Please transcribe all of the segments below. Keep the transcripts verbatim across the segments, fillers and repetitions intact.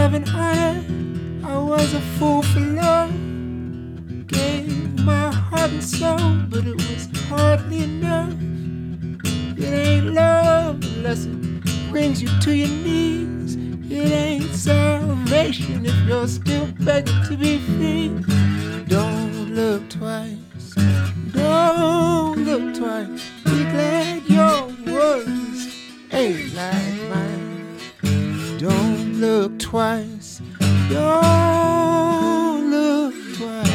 love and honor. I was a fool for love. Gave my heart and soul, but it was hardly enough. It ain't love unless it brings you to your knees. It ain't salvation if you're still begging to be free. Don't look twice. Don't look twice. Be glad your words ain't like mine. Don't look twice. Don't look twice.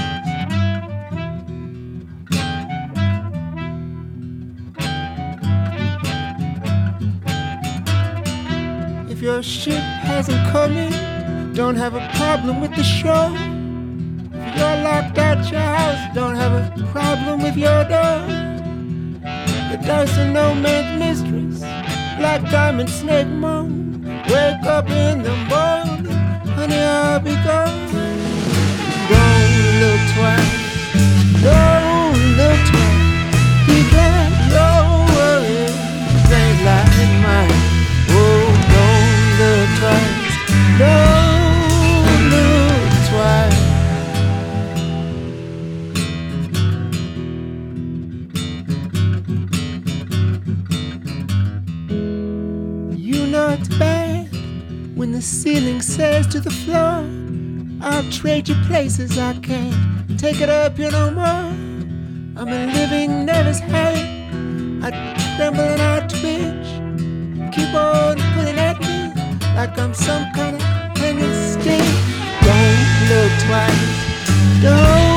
If your ship hasn't come in, don't have a problem with the show. If you're locked out your house, don't have a problem with your door. The dice are no man's mistress. Black diamond, snake moan. Wake up in the morning, honey, I'll be gone. Don't look twice. Don't look twice. Be glad your worries ain't like mine. Oh, don't look twice. Don't look twice. You know it's bad when the ceiling says to the floor, I'll trade you places, I can't take it up here no more. I'm a living nervous habit. I tremble and I twitch. Keep on pulling at me like I'm some kind of hanging stick. Don't look twice. Don't